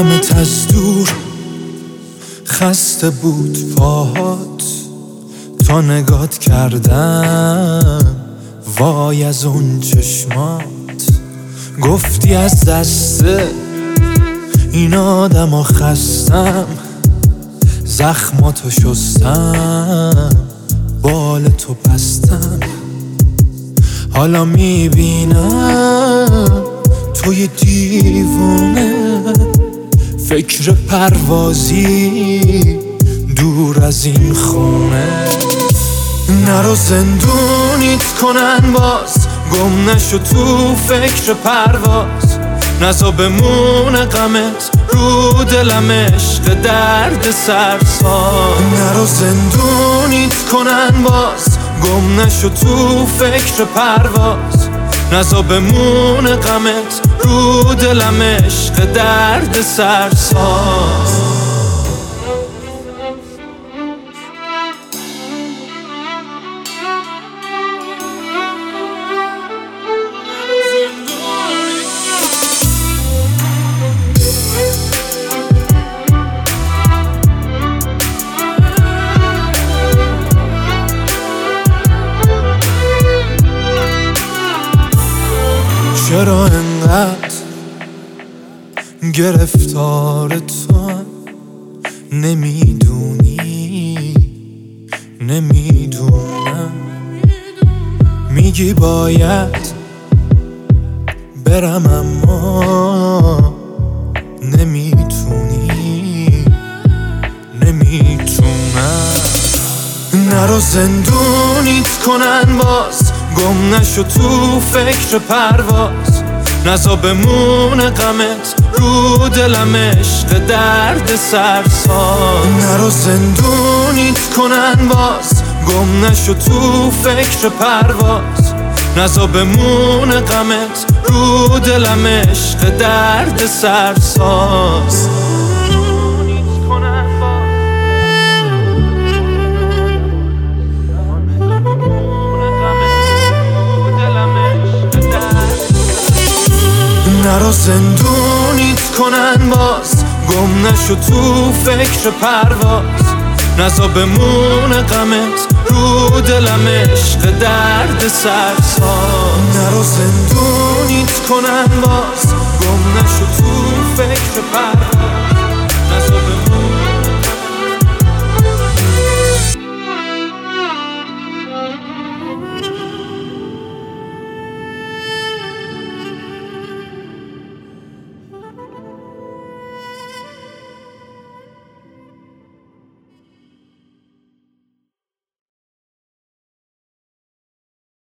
دیدمت از دور، خسته بود پاهات تا نگات کردم. وای از اون چشمات، گفتی از دست این آدم خستم. زخماتو شستم، بال تو بستم. حالا میبینم توی دیوونه، فکر پروازی دور از این خونه. نرو زندونیت کنن باز، گم نشو تو فکر پرواز. نزا بمونه غمت رو دلم، عشق درد سرساز. نرو زندونیت کنن باز، گم نشو تو فکر پرواز. نزا بمونه غمت رو دلم، عشق درد سرساز. چرا انقدر گرفتار تو؟ نمیدونی، نمیدونم. میگی باید برم اما نمیتونی، نمیتونم. نرو زندونیت کنن باز، گم نشو تو فکر پرواز. نزا بمونه غمت رو دلم، عشق درد سرساز. نرو زندونیت کنن باز، گم نشو تو فکر پرواز. نزا بمونه غمت رو دلم، عشق درد سرساز. نرو زندونیت کنن باز، گم نشو تو فکر پرواز. نزا بمونه غمت رو دلم، عشق درد سرساز. نرو زندونیت کنن باز، گم نشو تو فکر پرواز.